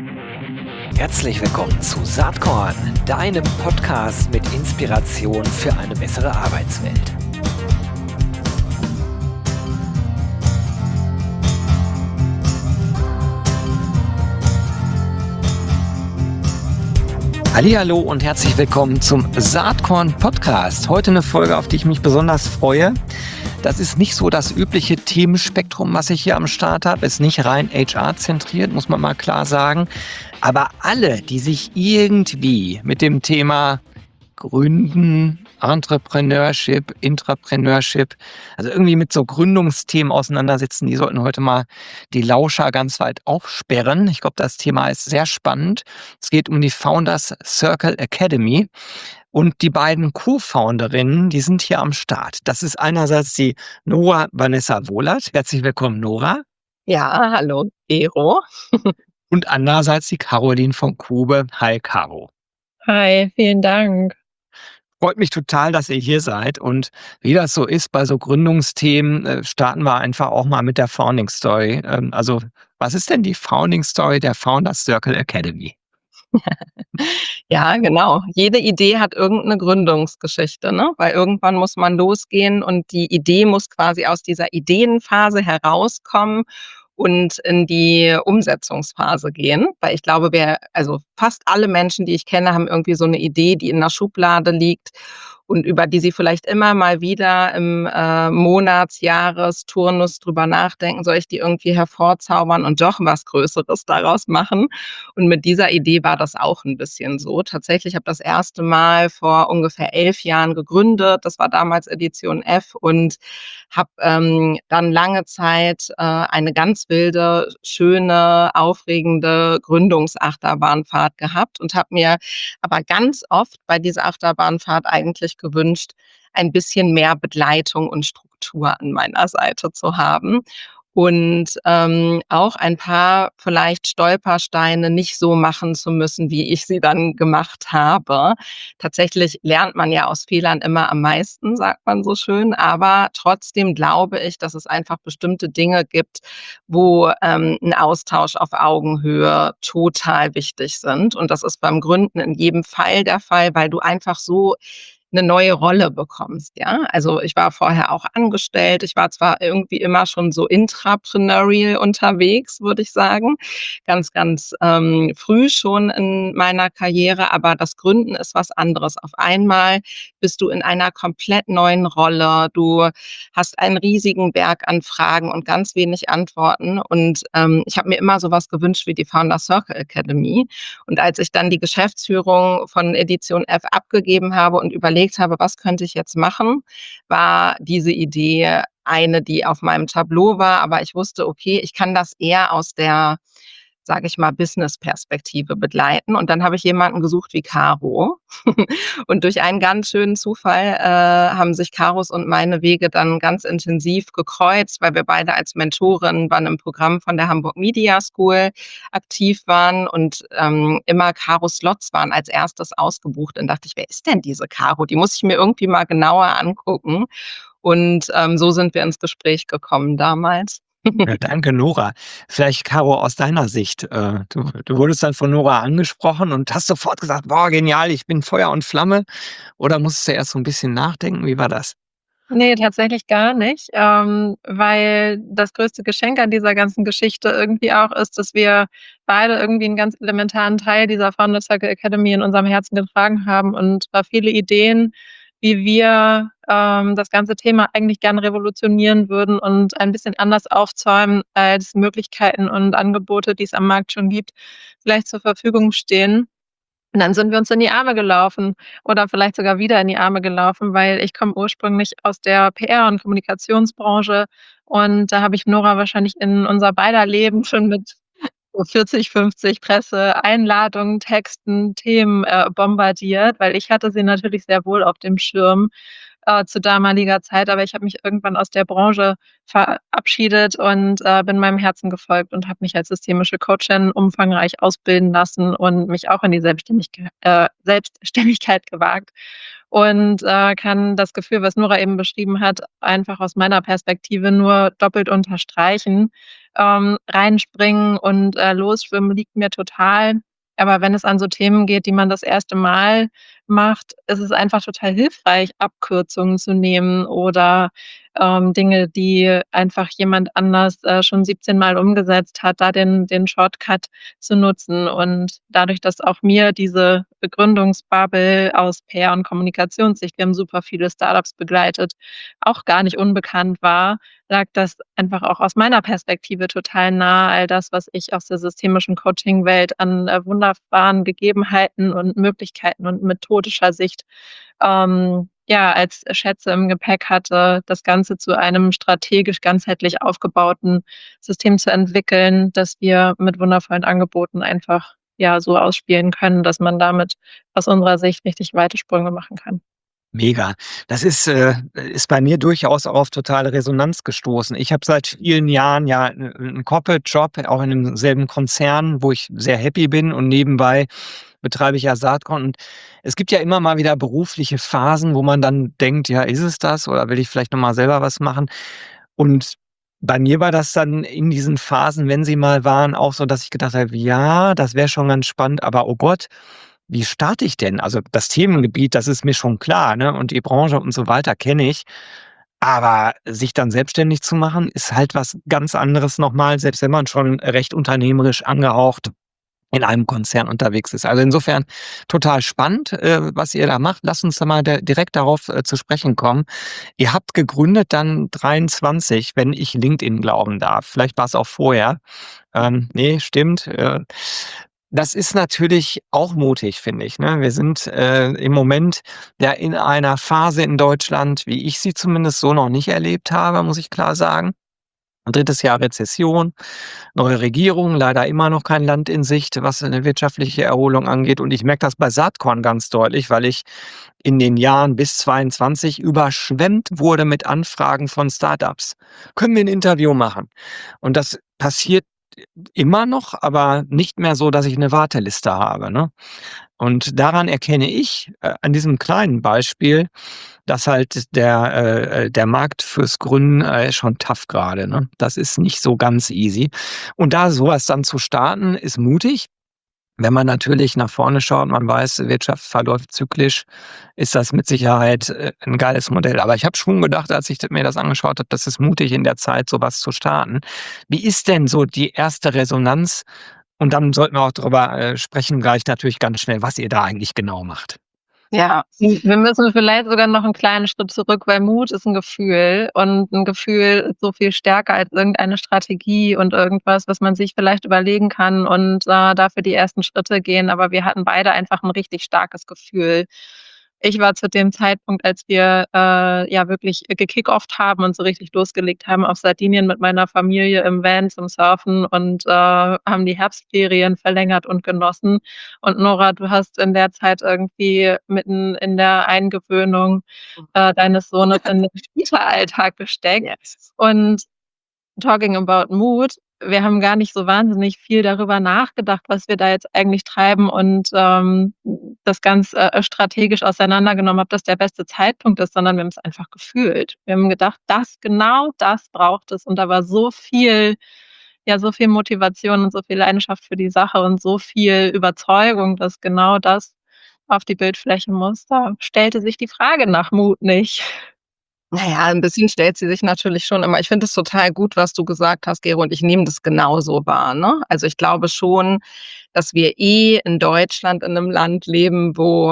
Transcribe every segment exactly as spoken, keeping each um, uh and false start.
Herzlich willkommen zu Saatkorn, deinem Podcast mit Inspiration für eine bessere Arbeitswelt. Hallihallo und herzlich willkommen zum Saatkorn Podcast. Heute eine Folge, auf die ich mich besonders freue. Das ist nicht so das übliche Themenspektrum, was ich hier am Start habe. Ist nicht rein H R-zentriert, muss man mal klar sagen. Aber alle, die sich irgendwie mit dem Thema Gründen, Entrepreneurship, Intrapreneurship, also irgendwie mit so Gründungsthemen auseinandersetzen, die sollten heute mal die Lauscher ganz weit aufsperren. Ich glaube, das Thema ist sehr spannend. Es geht um die Founders Circle Academy. Und die beiden Co-Founderinnen, die sind hier am Start. Das ist einerseits die Nora Vanessa Wohlert. Herzlich willkommen, Nora. Ja, hallo, Ero. Und andererseits die Caroline von Kube. Hi, Caro. Hi, vielen Dank. Freut mich total, dass ihr hier seid. Und wie das so ist bei so Gründungsthemen, äh, starten wir einfach auch mal mit der Founding Story. Ähm, also, was ist denn die Founding Story der Founders Circle Academy? Ja, genau. Jede Idee hat irgendeine Gründungsgeschichte, ne? Weil irgendwann muss man losgehen und die Idee muss quasi aus dieser Ideenphase herauskommen und in die Umsetzungsphase gehen. Weil ich glaube, wir, also fast alle Menschen, die ich kenne, haben irgendwie so eine Idee, die in der Schublade liegt und über die sie vielleicht immer mal wieder im äh, Monats-, Jahresturnus drüber nachdenken, soll ich die irgendwie hervorzaubern und doch was Größeres daraus machen? Und mit dieser Idee war das auch ein bisschen so. Tatsächlich habe ich das erste Mal vor ungefähr elf Jahren gegründet. Das war damals Edition F und habe ähm, dann lange Zeit äh, eine ganz wilde, schöne, aufregende Gründungsachterbahnfahrt gehabt und habe mir aber ganz oft bei dieser Achterbahnfahrt eigentlich gewünscht, ein bisschen mehr Begleitung und Struktur an meiner Seite zu haben und ähm, auch ein paar vielleicht Stolpersteine nicht so machen zu müssen, wie ich sie dann gemacht habe. Tatsächlich lernt man ja aus Fehlern immer am meisten, sagt man so schön, aber trotzdem glaube ich, dass es einfach bestimmte Dinge gibt, wo ähm, 'n Austausch auf Augenhöhe total wichtig sind. Und das ist beim Gründen in jedem Fall der Fall, weil du einfach so eine neue Rolle bekommst, ja? Also, ich war vorher auch angestellt. Ich war zwar irgendwie immer schon so intrapreneurial unterwegs, würde ich sagen, ganz, ganz, ähm, früh schon in meiner Karriere, aber das Gründen ist was anderes. Auf einmal bist du in einer komplett neuen Rolle. Du hast einen riesigen Berg an Fragen und ganz wenig Antworten und, ähm, ich habe mir immer so was gewünscht wie die Founders Circle Academy. Und als ich dann die Geschäftsführung von Edition F abgegeben habe und überlegt habe, was könnte ich jetzt machen, war diese Idee eine, die auf meinem Tableau war, aber ich wusste, okay, ich kann das eher aus der, sage ich mal, Business-Perspektive begleiten. Und dann habe ich jemanden gesucht wie Caro. Und durch einen ganz schönen Zufall äh, haben sich Caros und meine Wege dann ganz intensiv gekreuzt, weil wir beide als Mentoren bei einem Programm von der Hamburg Media School aktiv waren und ähm, immer Caros Slots waren als erstes ausgebucht. Dann dachte ich, wer ist denn diese Caro? Die muss ich mir irgendwie mal genauer angucken. Und ähm, so sind wir ins Gespräch gekommen damals. Ja, danke, Nora. Vielleicht, Caro, aus deiner Sicht. Äh, du, du wurdest dann von Nora angesprochen und hast sofort gesagt, boah, genial, ich bin Feuer und Flamme. Oder musstest du erst so ein bisschen nachdenken? Wie war das? Ne, tatsächlich gar nicht, ähm, weil das größte Geschenk an dieser ganzen Geschichte irgendwie auch ist, dass wir beide irgendwie 'n ganz elementaren Teil dieser Founders Circle Academy in unserem Herzen getragen haben und zwar viele Ideen, wie wir, ähm, das ganze Thema eigentlich gerne revolutionieren würden und ein bisschen anders aufzäumen, als Möglichkeiten und Angebote, die es am Markt schon gibt, vielleicht zur Verfügung stehen. Und dann sind wir uns in die Arme gelaufen oder vielleicht sogar wieder in die Arme gelaufen, weil ich komme ursprünglich aus der P R und Kommunikationsbranche und da habe ich Nora wahrscheinlich in unser beider Leben schon mit so vierzig, fünfzig Presseeinladungen, Texten, Themen, äh, bombardiert, weil ich hatte sie natürlich sehr wohl auf dem Schirm, äh, zu damaliger Zeit, aber ich habe mich irgendwann aus der Branche verabschiedet und, äh, bin meinem Herzen gefolgt und habe mich als systemische Coachin umfangreich ausbilden lassen und mich auch in die Selbstständigk äh, Selbstständigkeit gewagt. und, äh, kann das Gefühl, was Nora eben beschrieben hat, einfach aus meiner Perspektive nur doppelt unterstreichen. Ähm, reinspringen und, äh, losschwimmen liegt mir total. Aber wenn es an so Themen geht, die man das erste Mal macht, ist es einfach total hilfreich, Abkürzungen zu nehmen oder, ähm, Dinge, die einfach jemand anders, äh, schon siebzehn Mal umgesetzt hat, da den den Shortcut zu nutzen. Und dadurch, dass auch mir diese Begründungsbubble aus P R und Kommunikationssicht, wir haben super viele Startups begleitet, auch gar nicht unbekannt war, lag das einfach auch aus meiner Perspektive total nah, all das, was ich aus der systemischen Coaching-Welt an, äh, wunderbaren Gegebenheiten und Möglichkeiten und methodischer Sicht, ähm, ja, als Schätze im Gepäck hatte, das Ganze zu einem strategisch ganzheitlich aufgebauten System zu entwickeln, das wir mit wundervollen Angeboten einfach, ja, so ausspielen können, dass man damit aus unserer Sicht richtig weite Sprünge machen kann. Mega. Das ist, äh ist bei mir durchaus auch auf totale Resonanz gestoßen. Ich habe seit vielen Jahren ja 'n 'n Corporate-Job, auch in demselben Konzern, wo ich sehr happy bin und nebenbei betreibe ich ja Saatkorn. Und es gibt ja immer mal wieder berufliche Phasen, wo man dann denkt: „Ja, ist es das oder will ich vielleicht noch mal selber was machen?“ Und bei mir war das dann in diesen Phasen, wenn sie mal waren, auch so, dass ich gedacht habe: „Ja, das wäre schon ganz spannend, aber oh Gott, wie starte ich denn?“ Also, das Themengebiet, das ist mir schon klar, ne, und die Branche und so weiter kenne ich. Aber sich dann selbstständig zu machen, ist halt was ganz anderes noch mal, selbst wenn man schon recht unternehmerisch angehaucht in einem Konzern unterwegs ist. Also, insofern total spannend, äh, was ihr da macht. Lasst uns da mal da direkt darauf, äh, zu sprechen kommen. Ihr habt gegründet dann dreiundzwanzig, wenn ich LinkedIn glauben darf. Vielleicht war's auch vorher. Ähm, ne, stimmt. Äh, das ist natürlich auch mutig, finde ich, ne? Wir sind, äh, im Moment ja in einer Phase in Deutschland, wie ich sie zumindest so noch nicht erlebt habe, muss ich klar sagen. Drittes Jahr Rezession, neue Regierung, leider immer noch kein Land in Sicht, was eine wirtschaftliche Erholung angeht. Und ich merke das bei Saatkorn ganz deutlich, weil ich in den Jahren bis zweiundzwanzig überschwemmt wurde mit Anfragen von Startups. „Können wir ein Interview machen?“ Und das passiert immer noch, aber nicht mehr so, dass ich eine Warteliste habe, ne? Und daran erkenne ich, äh, an diesem kleinen Beispiel, dass halt der, äh, äh, der Markt fürs Gründen, äh, ist schon tough gerade, ne? Das ist nicht so ganz easy. Und da sowas dann zu starten, ist mutig. Wenn man natürlich nach vorne schaut, man weiß, Wirtschaft verläuft zyklisch, ist das mit Sicherheit, äh, 'n geiles Modell. Aber ich habe schon gedacht, als ich mir das angeschaut habe, das ist mutig in der Zeit, sowas zu starten. Wie ist denn so die erste Resonanz? Und dann sollten wir auch drüber, äh, sprechen gleich natürlich ganz schnell, was ihr da eigentlich genau macht. Ja, hm, wir müssen vielleicht sogar noch 'n kleinen Schritt zurück, weil Mut ist 'n Gefühl und 'n Gefühl ist so viel stärker als irgendeine Strategie und irgendwas, was man sich vielleicht überlegen kann und, äh, dafür die ersten Schritte gehen. Aber wir hatten beide einfach 'n richtig starkes Gefühl. Ich war zu dem Zeitpunkt, als wir, äh, ja wirklich gekickt-offt haben und so richtig losgelegt haben auf Sardinien mit meiner Familie im Van zum Surfen und, äh, haben die Herbstferien verlängert und genossen. Und Nora, du hast in der Zeit irgendwie mitten in der Eingewöhnung, äh, deines Sohnes in den Kita-Alltag gesteckt. Yes. Und talking about Mut, wir haben gar nicht so wahnsinnig viel darüber nachgedacht, was wir da jetzt eigentlich treiben und, ähm, das ganz, äh, strategisch auseinandergenommen, ob das der beste Zeitpunkt ist, sondern wir haben's einfach gefühlt. Wir haben gedacht: „Das genau das braucht es.“ Und da war so viel ja, so viel Motivation und so viel Leidenschaft für die Sache und so viel Überzeugung, dass genau das auf die Bildfläche muss. Da stellte sich die Frage nach Mut nicht. Na ja, 'n bisschen stellt sie sich natürlich schon immer. Ich finde es total gut, was du gesagt hast, Gero, und ich nehme das genauso wahr, ne? Also, ich glaube schon, dass wir eh in Deutschland in 'nem Land leben, wo,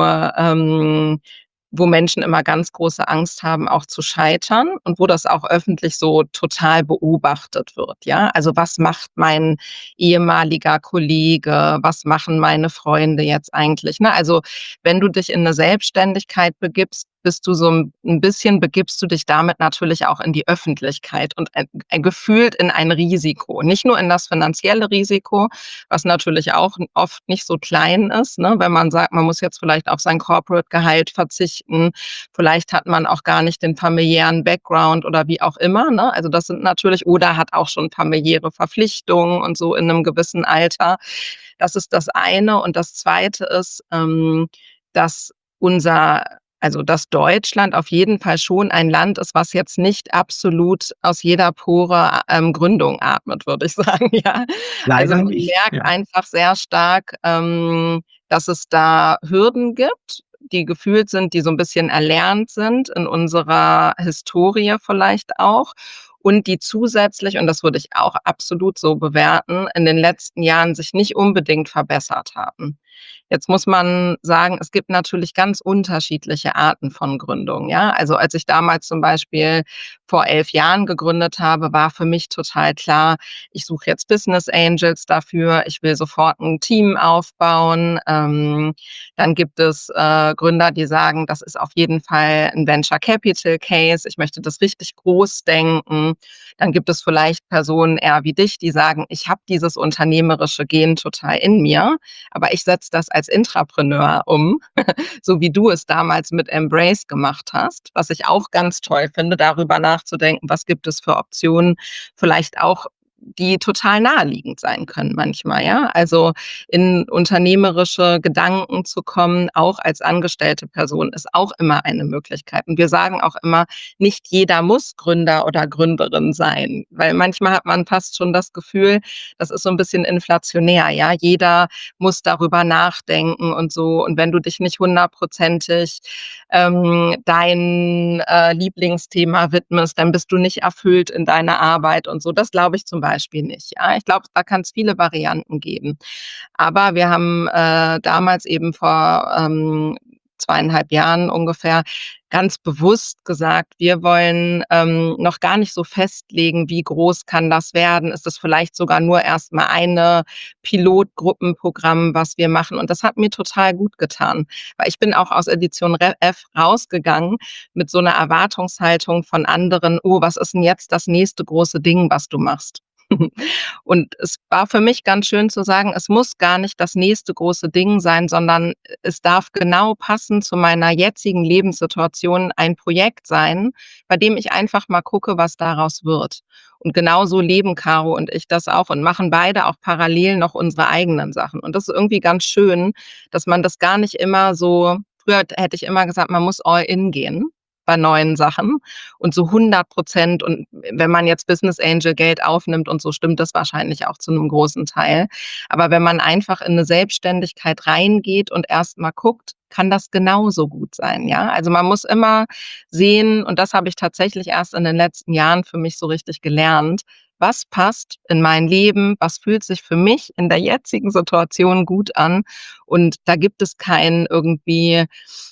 ähm wo Menschen immer ganz große Angst haben, auch zu scheitern und wo das auch öffentlich so total beobachtet wird, ja? Also, was macht mein ehemaliger Kollege? Was machen meine Freunde jetzt eigentlich, ne? Also, wenn du dich in 'ne Selbstständigkeit begibst, bist du so 'n 'n bisschen begibst du dich damit natürlich auch in die Öffentlichkeit und ein ein gefühlt in ein Risiko. Nicht nur in das finanzielle Risiko, was natürlich auch n oft nicht so klein ist, ne? Wenn man sagt, man muss jetzt vielleicht auf sein Corporate-Gehalt verzichten. Vielleicht hat man auch gar nicht den familiären Background oder wie auch immer, ne? Also, das sind natürlich oder hat auch schon familiäre Verpflichtungen und so in 'nem gewissen Alter. Das ist das eine. Und das Zweite ist, ähm, dass unser Also, dass Deutschland auf jeden Fall schon ein Land ist, was jetzt nicht absolut aus jeder Pore, ähm, Gründung atmet, würde ich sagen, ja. Also, Leider man nicht, merkt ja. einfach sehr stark, ähm, dass es da Hürden gibt, die gefühlt sind, die so 'n bisschen erlernt sind in unserer Historie vielleicht auch und die zusätzlich, und das würde ich auch absolut so bewerten, in den letzten Jahren sich nicht unbedingt verbessert haben. Jetzt muss man sagen, es gibt natürlich ganz unterschiedliche Arten von Gründung, ja? Also, als ich damals zum Beispiel vor elf Jahren gegründet habe, war für mich total klar, ich suche jetzt Business Angels dafür, ich will sofort 'n Team aufbauen. Ähm, dann gibt es, äh, Gründer, die sagen, das ist auf jeden Fall 'n Venture Capital Case, ich möchte das richtig groß denken. Dann gibt es vielleicht Personen eher wie dich, die sagen: „Ich habe dieses unternehmerische Gen total in mir, aber ich setze das als Intrapreneur um“, so wie du es damals mit Embrace gemacht hast, was ich auch ganz toll finde, darüber nachzudenken, was gibt es für Optionen, vielleicht auch, die total naheliegend sein können manchmal, ja? Also, in unternehmerische Gedanken zu kommen, auch als angestellte Person, ist auch immer eine Möglichkeit. Und wir sagen auch immer, nicht jeder muss Gründer oder Gründerin sein, weil manchmal hat man fast schon das Gefühl, das ist so 'n bisschen inflationär, ja? Jeder muss darüber nachdenken und so. Und wenn du dich nicht hundertprozentig, ähm, dein, äh, Lieblingsthema widmest, dann bist du nicht erfüllt in deiner Arbeit und so. Das glaube ich zum Beispiel nicht, ja? Ich glaube, da kann's viele Varianten geben. Aber wir haben, äh, damals eben vor, ähm, zweieinhalb Jahren ungefähr ganz bewusst gesagt: „Wir wollen, ähm, noch gar nicht so festlegen, wie groß kann das werden? Ist das vielleicht sogar nur erst mal eine Pilotgruppenprogramm, was wir machen?“ Und das hat mir total gut getan, weil ich bin auch aus Edition Re F rausgegangen mit so 'ner Erwartungshaltung von anderen: „Oh, was ist 'n jetzt das nächste große Ding, was du machst?“ Und es war für mich ganz schön zu sagen, es muss gar nicht das nächste große Ding sein, sondern es darf genau passend zu meiner jetzigen Lebenssituation ein Projekt sein, bei dem ich einfach mal gucke, was daraus wird. Und genauso leben Caro und ich das auch und machen beide auch parallel noch unsere eigenen Sachen. Und das ist irgendwie ganz schön, dass man das gar nicht immer so früher hätte ich immer gesagt, man muss all in gehen bei neuen Sachen und so hundert Prozent und wenn man jetzt Business Angel Geld aufnimmt und so, stimmt das wahrscheinlich auch zu 'nem großen Teil. Aber wenn man einfach in 'ne Selbstständigkeit reingeht und erst mal guckt, kann das genauso gut sein, ja? Also, man muss immer sehen, und das habe ich tatsächlich erst in den letzten Jahren für mich so richtig gelernt: Was passt in mein Leben? Was fühlt sich für mich in der jetzigen Situation gut an? Und da gibt es kein irgendwie,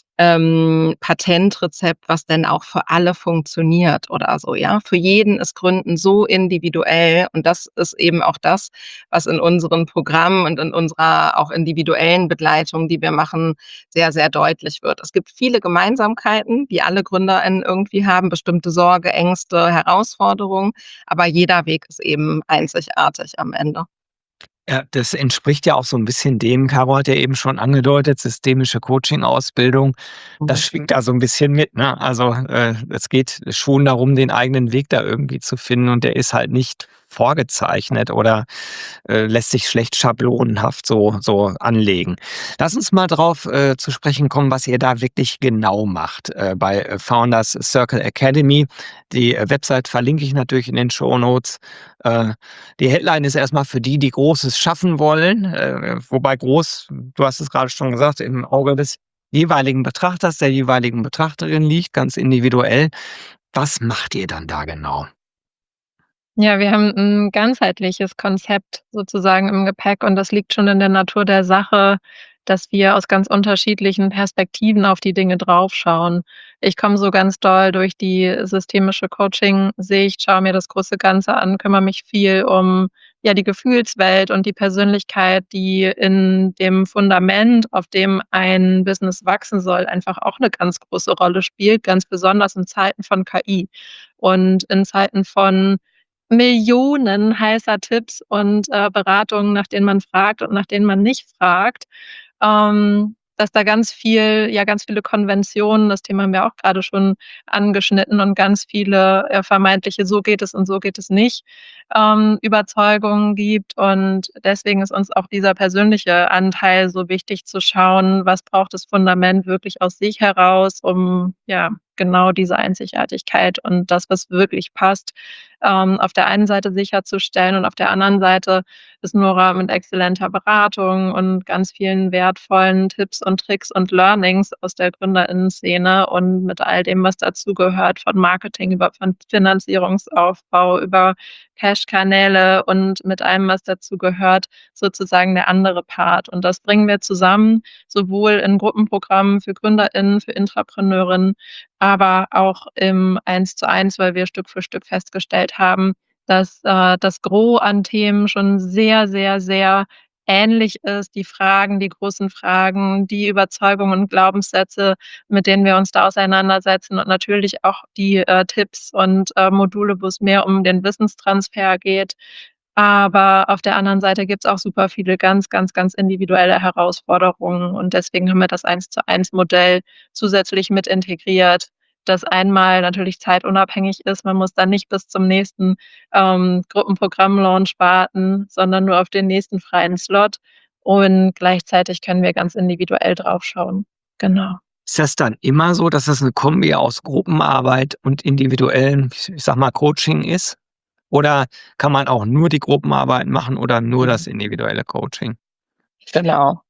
ähm, Patentrezept, was denn auch für alle funktioniert oder so, ja? Für jeden ist Gründen so individuell und das ist eben auch das, was in unseren Programmen und in unserer auch individuellen Begleitung, die wir machen, sehr, sehr deutlich wird. Es gibt viele Gemeinsamkeiten, die alle GründerInnen irgendwie haben, bestimmte Sorge, Ängste, Herausforderungen, aber jeder Weg ist eben einzigartig am Ende. Ja, das entspricht ja auch so 'n bisschen dem Caro hat ja eben schon angedeutet, systemische Coaching-Ausbildung, das Mhm. schwingt da so 'n bisschen mit, ne? Also, äh, es geht schon darum, den eigenen Weg da irgendwie zu finden und der ist halt nicht vorgezeichnet oder, äh, lässt sich schlecht schablonenhaft so so anlegen. Lass uns mal drauf, äh, zu sprechen kommen, was ihr da wirklich genau macht, äh, bei, äh, Founders Circle Academy. Die, äh, Website verlinke ich natürlich in den Shownotes. Äh, die Headline ist erst mal für die, die Großes schaffen wollen, äh, wobei groß, du hast es grade schon gesagt, im Auge des jeweiligen Betrachters, der jeweiligen Betrachterin liegt, ganz individuell. Was macht ihr dann da genau? Ja, wir haben 'n ganzheitliches Konzept sozusagen im Gepäck und das liegt schon in der Natur der Sache, dass wir aus ganz unterschiedlichen Perspektiven auf die Dinge draufschauen. Ich komme so ganz doll durch die systemische Coaching-Sicht, schaue mir das große Ganze an, kümmere mich viel um, ja, die Gefühlswelt und die Persönlichkeit, die in dem Fundament, auf dem ein Business wachsen soll, einfach auch 'ne ganz große Rolle spielt, ganz besonders in Zeiten von K I und in Zeiten von Millionen heißer Tipps und, äh, Beratungen, nach denen man fragt und nach denen man nicht fragt. Ähm, dass da ganz viel ja, ganz viele Konventionen, das Thema haben wir auch grade schon angeschnitten und ganz viele, äh, vermeintliche „So geht es und so geht es nicht“, ähm, Überzeugungen gibt. Und deswegen ist uns auch dieser persönliche Anteil so wichtig zu schauen, was braucht das Fundament wirklich aus sich heraus, um, ja, genau diese Einzigartigkeit und das, was wirklich passt, ähm, auf der einen Seite sicherzustellen. Und auf der anderen Seite ist Nora mit exzellenter Beratung und ganz vielen wertvollen Tipps und Tricks und Learnings aus der Gründerinnen-Szene und mit all dem, was dazugehört, von Marketing über Fin Finanzierungsaufbau, über Cash-Kanäle und mit allem, was dazugehört, sozusagen der andere Part. Und das bringen wir zusammen, sowohl in Gruppenprogrammen für GründerInnen, für Intrapreneurinnen, aber auch im Eins-zu-eins, weil wir Stück für Stück festgestellt haben, dass, äh, das Gros an Themen schon sehr, sehr, sehr ähnlich ist. Die Fragen, die großen Fragen, die Überzeugungen und Glaubenssätze, mit denen wir uns da auseinandersetzen und natürlich auch die, äh, Tipps und, äh, Module, wo es mehr um den Wissenstransfer geht. Aber auf der anderen Seite gibt's auch super viele ganz, ganz, ganz individuelle Herausforderungen und deswegen haben wir das Eins-zu-eins-Modell zusätzlich mit integriert, das einmal natürlich zeitunabhängig ist. Man muss dann nicht bis zum nächsten, ähm, Gruppenprogramm-Launch warten, sondern nur auf den nächsten freien Slot und gleichzeitig können wir ganz individuell drauf schauen. Genau. Ist das dann immer so, dass das 'ne Kombi aus Gruppenarbeit und individuellem, ich ich sage mal, Coaching ist? Oder kann man auch nur die Gruppenarbeit machen oder nur das Mhm. individuelle Coaching? Genau.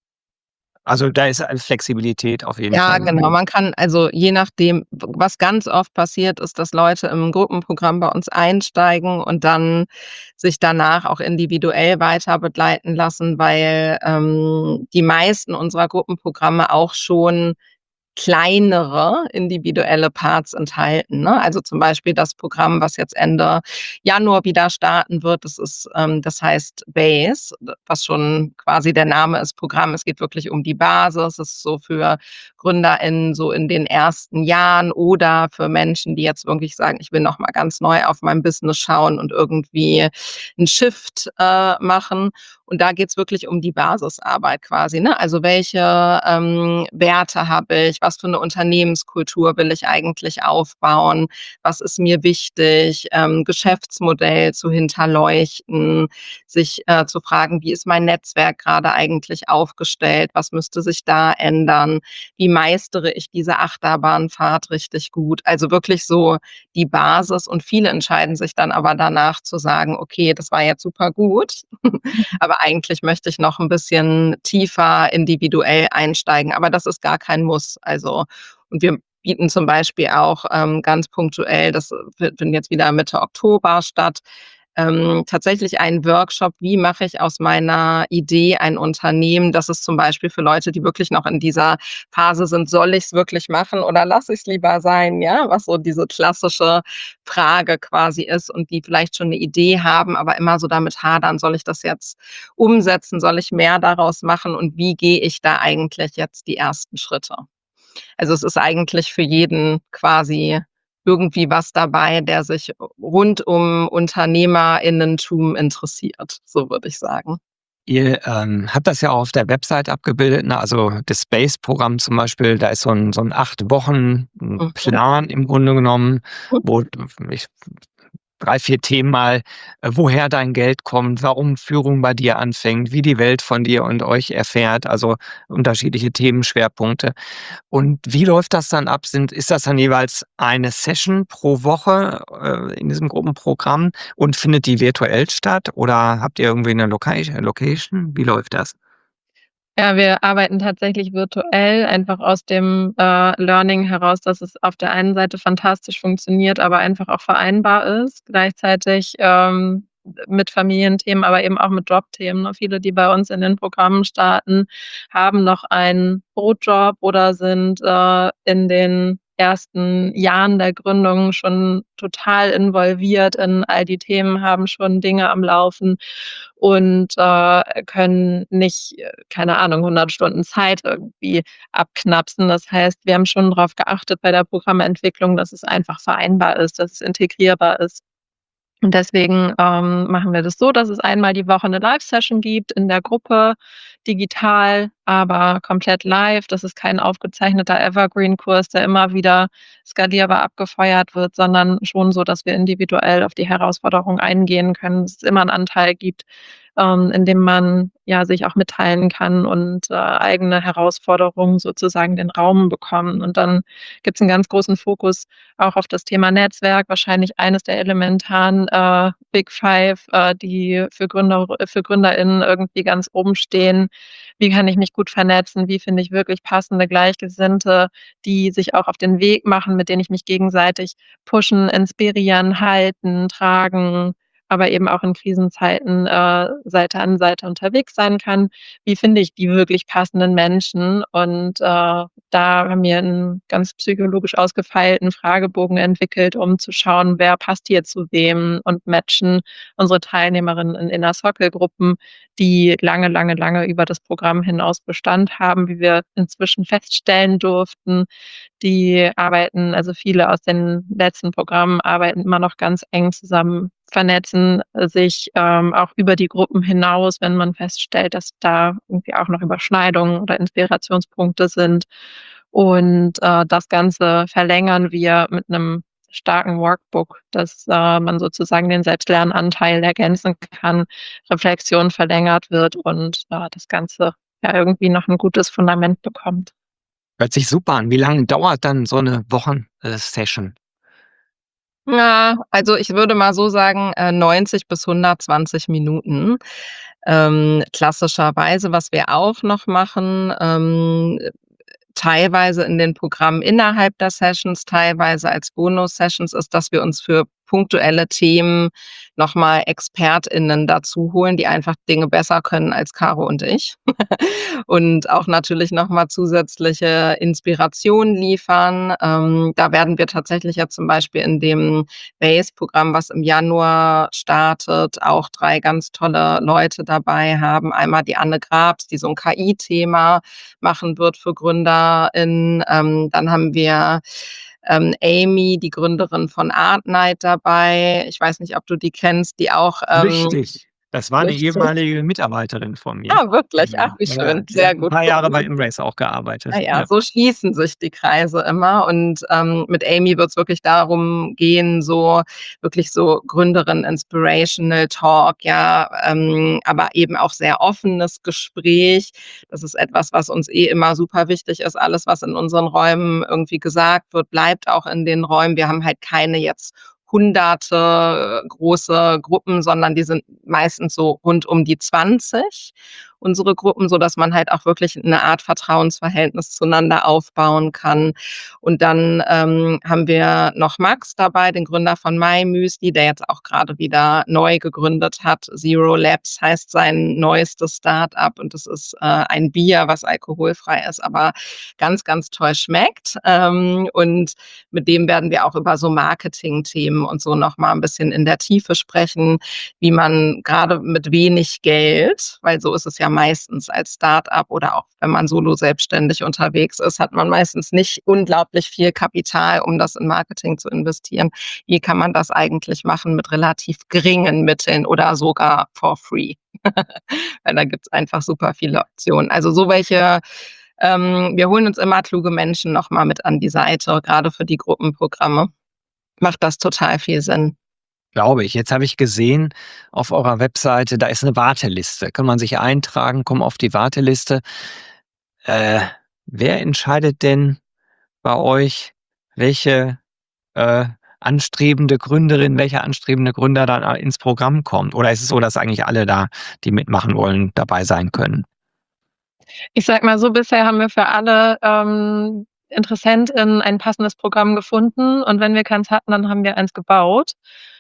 Also, da ist halt Flexibilität auf jeden Ja, Fall genau. gegeben. Man kann also je nachdem w was ganz oft passiert, ist, dass Leute im Gruppenprogramm bei uns einsteigen und dann sich danach auch individuell weiter begleiten lassen, weil, ähm, die meisten unserer Gruppenprogramme auch schon kleinere individuelle Parts enthalten, ne? Also, zum Beispiel das Programm, was jetzt Ende Januar wieder starten wird, das ist ähm, das heißt Base, was schon quasi der Name ist Programm. Es geht wirklich um die Basis. Es ist so für GründerInnen so in den ersten Jahren oder für Menschen, die jetzt wirklich sagen: „Ich will noch mal ganz neu auf mein Business schauen und irgendwie 'n Shift, äh, machen.“ Und da geht's wirklich um die Basisarbeit quasi, ne? Also, welche, ähm, Werte habe ich? Was für 'ne Unternehmenskultur will ich eigentlich aufbauen? Was ist mir wichtig? Ähm, Geschäftsmodell zu hinterleuchten, sich, äh, zu fragen: „Wie ist mein Netzwerk grade eigentlich aufgestellt? Was müsste sich da ändern? Wie meistere ich diese Achterbahnfahrt richtig gut?“ Also, wirklich so die Basis und viele entscheiden sich dann aber danach zu sagen: „Okay, das war jetzt super gut, aber eigentlich möchte ich noch 'n bisschen tiefer individuell einsteigen.“ Aber das ist gar kein Muss. Also und wir bieten zum Beispiel auch, ähm, ganz punktuell das fi findet jetzt wieder Mitte Oktober statt, ähm, tatsächlich einen Workshop: Wie mache ich aus meiner Idee ein Unternehmen? Das ist zum Beispiel für Leute, die wirklich noch in dieser Phase sind: „Soll ich's wirklich machen oder lasse ich's lieber sein?“ Ja, was so diese klassische Frage quasi ist und die vielleicht schon 'ne Idee haben, aber immer so damit hadern: „Soll ich das jetzt umsetzen? Soll ich mehr daraus machen und wie gehe ich da eigentlich jetzt die ersten Schritte?“ Also, es ist eigentlich für jeden quasi irgendwie was dabei, der sich rund um UnternehmerInnentum interessiert, so würde ich sagen. Ihr, ähm, habt das ja auch auf der Website abgebildet, ne? Also, das Base-Programm zum Beispiel, da ist so 'n so 'n acht Wochen, hm, Mhm. Plan im Grunde genommen, wo d ich drei, vier Themen mal, äh, woher dein Geld kommt, warum Führung bei dir anfängt, wie die Welt von dir und euch erfährt, also, unterschiedliche Themenschwerpunkte. Und wie läuft das dann ab? Sind ist das dann jeweils eine Session pro Woche, äh, in diesem Gruppenprogramm und findet die virtuell statt oder habt ihr irgendwie 'ne Locati Location? Wie läuft das? Ja, wir arbeiten tatsächlich virtuell, einfach aus dem, äh, Learning heraus, dass es auf der einen Seite fantastisch funktioniert, aber einfach auch vereinbar ist, gleichzeitig, ähm, mit Familienthemen, aber eben auch mit Jobthemen, ne? Viele, die bei uns in den Programmen starten, haben noch einen Brotjob oder sind, äh, in den ersten Jahren der Gründung schon total involviert in all die Themen, haben schon Dinge am Laufen und, äh, können nicht, äh, keine Ahnung, hundert Stunden Zeit irgendwie abknapsen. Das heißt, wir haben schon drauf geachtet bei der Programmentwicklung, dass es einfach vereinbar ist, dass es integrierbar ist. Und deswegen, ähm, machen wir das so, dass es einmal die Woche 'ne Live-Session gibt in der Gruppe, digital, aber komplett live. Das ist kein aufgezeichneter Evergreen-Kurs, der immer wieder skalierbar abgefeuert wird, sondern schon so, dass wir individuell auf die Herausforderung eingehen können, dass es immer 'n Anteil gibt, ähm, in dem man, ja, sich auch mitteilen kann und, äh, eigene Herausforderungen sozusagen den Raum bekommen. Und dann gibt's 'n ganz großen Fokus auch auf das Thema Netzwerk, wahrscheinlich eines der elementaren, äh, Big Five, äh, die für Gründer für GründerInnen irgendwie ganz oben stehen. Wie kann ich mich gut vernetzen? Wie finde ich wirklich passende Gleichgesinnte, die sich auch auf den Weg machen, mit denen ich mich gegenseitig pushen, inspirieren, halten, tragen, aber eben auch in Krisenzeiten, äh, Seite an Seite unterwegs sein kann? Wie finde ich die wirklich passenden Menschen? Und, äh, da haben wir 'n ganz psychologisch ausgefeilten Fragebogen entwickelt, um zu schauen, wer passt hier zu wem und matchen unsere Teilnehmerinnen in Inner Circle Gruppen, die lange, lange, lange über das Programm hinaus Bestand haben, wie wir inzwischen feststellen durften. Die arbeiten also viele aus den letzten Programmen arbeiten immer noch ganz eng zusammen, vernetzen sich, ähm, auch über die Gruppen hinaus, wenn man feststellt, dass da irgendwie auch noch Überschneidungen oder Inspirationspunkte sind. Und, äh, das Ganze verlängern wir mit 'nem starken Workbook, dass, äh, man sozusagen den Selbstlernanteil ergänzen kann, Reflexion verlängert wird und, äh, das Ganze, ja, irgendwie noch 'n gutes Fundament bekommt. Hört sich super an. Wie lange dauert dann so 'ne Wochen äh, Session? Ja, also ich würde mal so sagen, äh, neunzig bis hundertzwanzig Minuten. Ähm, klassischerweise, was wir auch noch machen, ähm, teilweise in den Programmen innerhalb der Sessions, teilweise als Bonus-Sessions, ist, dass wir uns für punktuelle Themen noch mal ExpertInnen dazu holen, die einfach Dinge besser können als Caro und ich und auch natürlich noch mal zusätzliche Inspiration liefern. Ähm, da werden wir tatsächlich ja zum Beispiel in dem Base-Programm, was im Januar startet, auch drei ganz tolle Leute dabei haben. Einmal die Anne Grabs, die so 'n K I-Thema machen wird für GründerInnen. Ähm, dann haben wir, ähm, Amy, die Gründerin von Artnight dabei. Ich weiß nicht, ob du die kennst, die auch, ähm Richtig. Das war 'ne richtig. ehemalige Mitarbeiterin von mir. Ah, wirklich? Ach, Mhm. wie Ja, ja, schön. die hat Sehr 'n gut, paar guck Jahre mal. bei Embrace auch Ah gearbeitet. ja, Ja. so schließen sich die Kreise immer und, ähm, mit Amy wird's wirklich darum gehen, so wirklich so Gründerin Inspirational Talk, ja, ähm, aber eben auch sehr offenes Gespräch. Das ist etwas, was uns eh immer super wichtig ist. Alles, was in unseren Räumen irgendwie gesagt wird, bleibt auch in den Räumen. Wir haben halt keine jetzt Hunderte große Gruppen, sondern die sind meistens so rund um die zwanzig, unsere Gruppen, sodass man halt auch wirklich 'ne Art Vertrauensverhältnis zueinander aufbauen kann. Und dann, ähm, haben wir noch Max dabei, den Gründer von MyMüsli, der jetzt auch grade wieder neu gegründet hat. Zero Labs heißt sein neuestes Start-up und das ist, äh, ein Bier, was alkoholfrei ist, aber ganz, ganz toll schmeckt. Ähm, und mit dem werden wir auch über so Marketingthemen und so noch mal 'n bisschen in der Tiefe sprechen, wie man grade mit wenig Geld, weil so ist es ja meistens als Start-up oder auch wenn man solo selbstständig unterwegs ist, hat man meistens nicht unglaublich viel Kapital, um das in Marketing zu investieren. Wie kann man das eigentlich machen mit relativ geringen Mitteln oder sogar for free? Weil da gibt's einfach super viele Optionen. Also so welche ähm, wir holen uns immer kluge Menschen noch mal mit an die Seite, grade für die Gruppenprogramme. Macht das total viel Sinn. Glaube ich. Jetzt habe ich gesehen auf eurer Webseite, da ist 'ne Warteliste. Kann man sich eintragen, kommen auf die Warteliste. Äh, wer entscheidet denn bei euch, welche, äh, anstrebende Gründerin, welcher anstrebende Gründer dann a ins Programm kommt? Oder ist es so, dass eigentlich alle da, die mitmachen wollen, dabei sein können? Ich sage mal so, bisher haben wir für alle, ähm, InteressentInnen ein passendes Programm gefunden und wenn wir keins hatten, dann haben wir eins gebaut.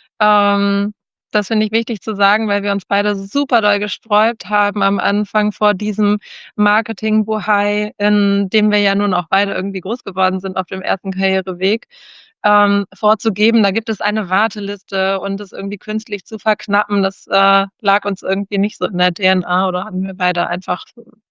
Ähm, das finde ich wichtig zu sagen, weil wir uns beide super doll gesträubt haben am Anfang vor diesem Marketing-Bohai, in dem wir ja nun auch beide irgendwie groß geworden sind auf dem ersten Karriereweg, ähm, vorzugeben, da gibt es eine Warteliste und das irgendwie künstlich zu verknappen, das, äh, lag uns irgendwie nicht so in der DNA oder hatten wir beide einfach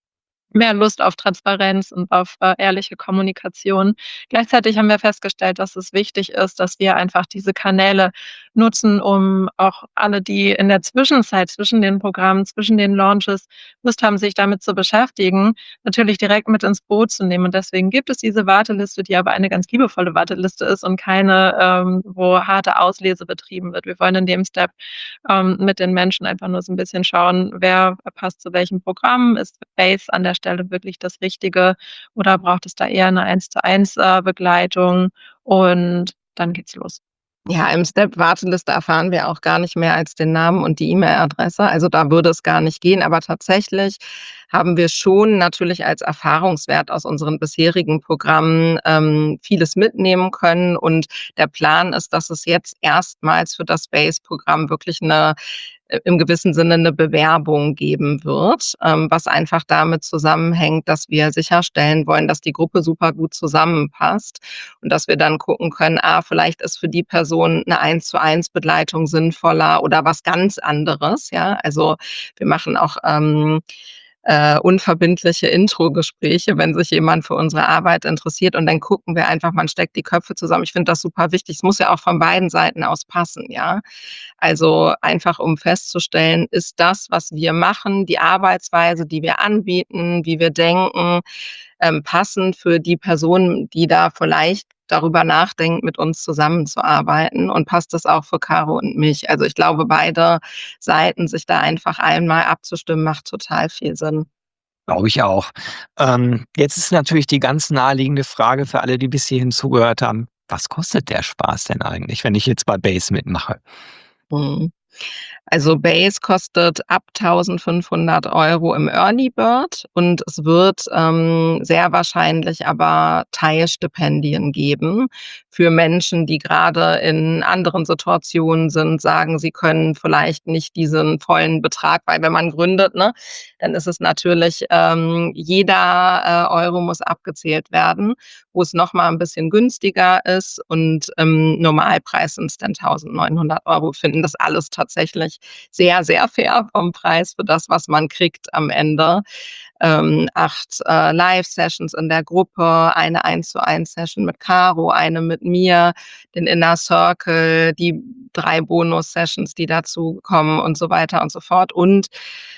mehr Lust auf Transparenz und auf, äh, ehrliche Kommunikation. Gleichzeitig haben wir festgestellt, dass es wichtig ist, dass wir einfach diese Kanäle nutzen, um auch alle, die in der Zwischenzeit zwischen den Programmen, zwischen den Launches Lust haben, sich damit zu beschäftigen, natürlich direkt mit ins Boot zu nehmen. Und deswegen gibt es diese Warteliste, die aber eine ganz liebevolle Warteliste ist und keine, ähm, wo harte Auslese betrieben wird. Wir wollen in dem Step, ähm, mit den Menschen einfach nur so 'n bisschen schauen, wer passt zu welchem Programm. Ist Base an der Stelle wirklich das Richtige oder braucht es da eher 'ne Eins-zu-eins, äh, Begleitung? Und dann geht's los. Ja, im Step Warteliste erfahren wir auch gar nicht mehr als den Namen und die E-Mail-Adresse. Also, da würde es gar nicht gehen. Aber tatsächlich haben wir schon natürlich als Erfahrungswert aus unseren bisherigen Programmen, ähm, vieles mitnehmen können. Und der Plan ist, dass es jetzt erstmals für das Base-Programm wirklich 'ne äh, im gewissen Sinne 'ne Bewerbung geben wird, ähm, was einfach damit zusammenhängt, dass wir sicherstellen wollen, dass die Gruppe super gut zusammenpasst und dass wir dann gucken können: „Ah, vielleicht ist für die Person 'ne Eins-zu-eins Begleitung sinnvoller oder was ganz anderes“, ja? Also, wir machen auch, ähm, äh, unverbindliche Intro-Gespräche, wenn sich jemand für unsere Arbeit interessiert und dann gucken wir einfach, man steckt die Köpfe zusammen. Ich finde das super wichtig. Es muss ja auch von beiden Seiten aus passen, ja? Also, einfach um festzustellen, ist das, was wir machen, die Arbeitsweise, die wir anbieten, wie wir denken, ähm, passend für die Person, die da vielleicht darüber nachdenkt, mit uns zusammenzuarbeiten und passt das auch für Caro und mich? Also, ich glaube, beide Seiten sich da einfach einmal abzustimmen, macht total viel Sinn. Glaube ich auch. Ähm, jetzt ist natürlich die ganz naheliegende Frage für alle, die bis hierhin zugehört haben: Was kostet der Spaß denn eigentlich, wenn ich jetzt bei Base mitmache? Mhm. Also, Base kostet ab tausendfünfhundert Euro im Early Bird und es wird, ähm, sehr wahrscheinlich aber Teilstipendien geben für Menschen, die grade in anderen Situationen sind, sagen, sie können vielleicht nicht diesen vollen Betrag weil wenn man gründet, ne, dann ist es natürlich, ähm jeder, äh, Euro muss abgezählt werden. Wo es noch mal 'n bisschen günstiger ist und im Normalpreis sind's dann tausendneunhundert Euro. Wir finden das alles tatsächlich sehr, sehr fair vom Preis für das, was man kriegt am Ende. Ähm, acht, äh, Live-Sessions in der Gruppe, eine Eins-zu-eins-Session mit Caro, eine mit mir, den Inner Circle, die drei Bonus-Sessions, die dazukommen und so weiter und so fort. Und,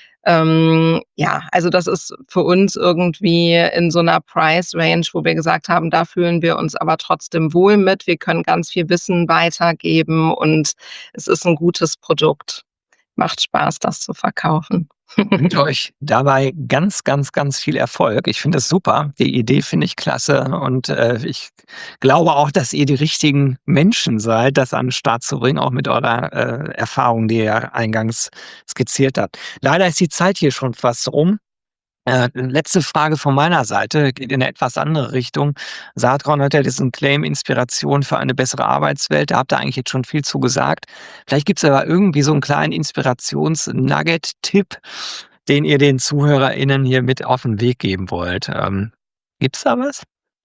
ähm, ja, also, das ist für uns irgendwie in so 'ner Price Range, wo wir gesagt haben, da fühlen wir uns aber trotzdem wohl mit. Wir können ganz viel Wissen weitergeben und es ist 'n gutes Produkt. Macht Spaß, das zu verkaufen. Wünsche euch dabei ganz, ganz, ganz viel Erfolg. Ich finde es super. Die Idee finde ich klasse und, äh, ich glaube auch, dass ihr die richtigen Menschen seid, das an 'n Start zu bringen, auch mit eurer, äh, Erfahrung, die ihr eingangs skizziert habt. Leider ist die Zeit hier schon fast rum. Äh, letzte Frage von meiner Seite, geht in 'ne etwas andere Richtung. Saatkorn hat ja diesen Claim „Inspiration für eine bessere Arbeitswelt“. Da habt ihr eigentlich jetzt schon viel zu gesagt. Vielleicht gibt's aber irgendwie so 'n kleinen Inspirations-Nugget-Tipp, den ihr den ZuhörerInnen hier mit auf 'n Weg geben wollt. Ähm, gibt's da was?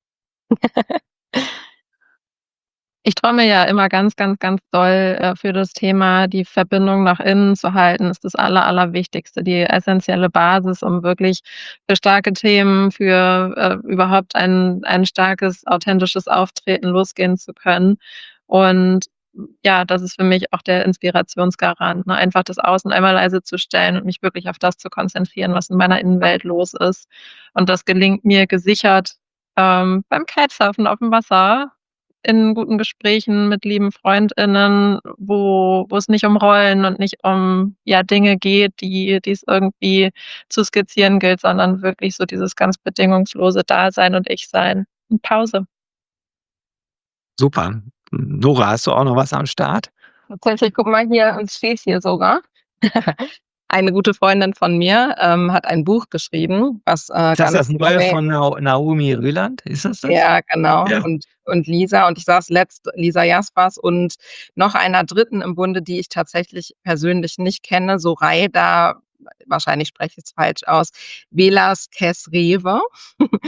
Ich träume ja immer ganz, ganz, ganz doll, äh, für das Thema, die Verbindung nach innen zu halten, ist das Aller Allerwichtigste, die essenzielle Basis, um wirklich für starke Themen, für, äh, überhaupt ein ein starkes, authentisches Auftreten losgehen zu können. Und ja, das ist für mich auch der Inspirationsgarant, ne? Einfach das Außen einmal leise zu stellen und mich wirklich auf das zu konzentrieren, was in meiner Innenwelt los ist. Und das gelingt mir gesichert, ähm, beim Kitesurfen aufm Wasser, in guten Gesprächen mit lieben FreundInnen, wo wo es nicht um Rollen und nicht um, ja, Dinge geht, die die es irgendwie zu skizzieren gilt, sondern wirklich so dieses ganz bedingungslose Dasein und Ich-Sein und Pause. Super. Nora, hast du auch noch was am Start? Tatsächlich, guck mal hier, es steht hier sogar. Eine gute Freundin von mir, ähm, hat ein Buch geschrieben, was, äh, Ist das das ganz Neue neu von Nao Naomi Rüland? Ist das das? Ja, genau. Ja. Und und Lisa und ich saß letzt Lisa Jaspers und noch einer Dritten im Bunde, die ich tatsächlich persönlich nicht kenne, Zoraida wahrscheinlich spreche ich's falsch aus, Velasquez-Rewe.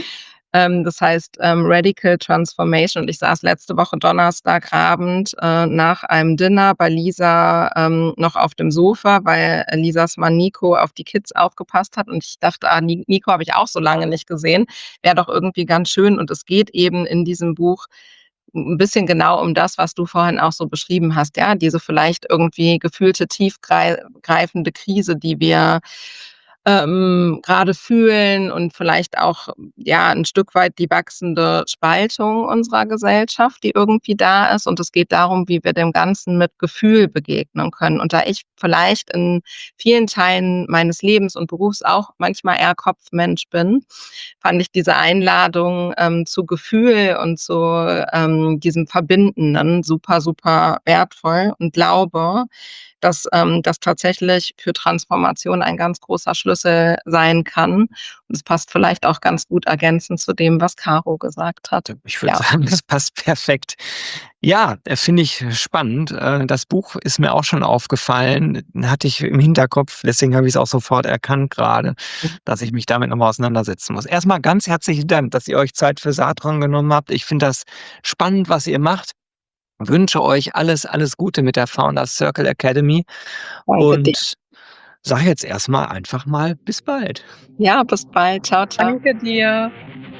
Ähm, das heißt, ähm, Radical Transformation. Und ich saß letzte Woche Donnerstagabend äh, nach einem Dinner bei Lisa ähm, noch auf dem Sofa, weil äh, Lisas Mann Nico auf die Kids aufgepasst hat. Und ich dachte, ah, Ni- Nico habe ich auch so lange nicht gesehen. Wäre doch irgendwie ganz schön. Und es geht eben in diesem Buch ein bisschen genau um das, was du vorhin auch so beschrieben hast, ja, diese vielleicht irgendwie gefühlte tiefgreifende Krise, die wir ähm, grade fühlen und vielleicht auch, ja, ein Stück weit die wachsende Spaltung unserer Gesellschaft, die irgendwie da ist. Und es geht darum, wie wir dem Ganzen mit Gefühl begegnen können. Und da ich vielleicht in vielen Teilen meines Lebens und Berufs auch manchmal eher Kopfmensch bin, fand ich diese Einladung ähm, zu Gefühl und zu ähm, diesem Verbindenden super, super wertvoll und glaube, dass ähm, das tatsächlich für Transformation ein ganz großer Schlüssel sein kann. Und es passt vielleicht auch ganz gut ergänzend zu dem, was Caro gesagt hat. Ich würde Ja. sagen, das passt perfekt. Ja, äh, finde ich spannend. Äh, Das Buch ist mir auch schon aufgefallen, hatte ich im Hinterkopf, deswegen habe ich es auch sofort erkannt gerade, dass ich mich damit nochmal auseinandersetzen muss. Erstmal ganz herzlichen Dank, dass ihr euch Zeit für Saatron genommen habt. Ich finde das spannend, was ihr macht. Wünsche euch alles, alles Gute mit der Founders Circle Academy Danke dir. und sage jetzt erstmal einfach mal bis bald. Ja, bis bald. Ciao, ciao. Danke dir.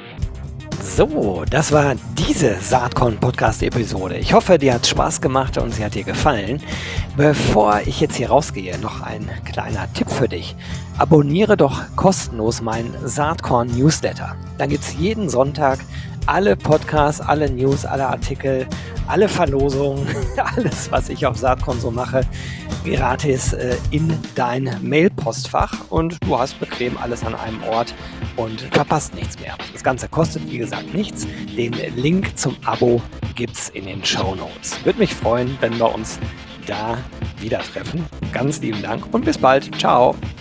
So, das war diese Saatkorn-Podcast-Episode. Ich hoffe, dir hat Spaß gemacht und sie hat dir gefallen. Bevor ich jetzt hier rausgehe, noch ein kleiner Tipp für dich. Abonniere doch kostenlos meinen Saatkorn-Newsletter. Dann gibt es jeden Sonntag alle Podcasts, alle News, alle Artikel, alle Verlosungen, alles, was ich auf Saatkorn so mache, gratis äh, in dein Mailpostfach und du hast bequem alles an einem Ort und verpasst nichts mehr. Das Ganze kostet, wie gesagt, nichts. Den Link zum Abo gibt's in den Shownotes. Würde mich freuen, wenn wir uns da wieder treffen. Ganz lieben Dank und bis bald. Ciao.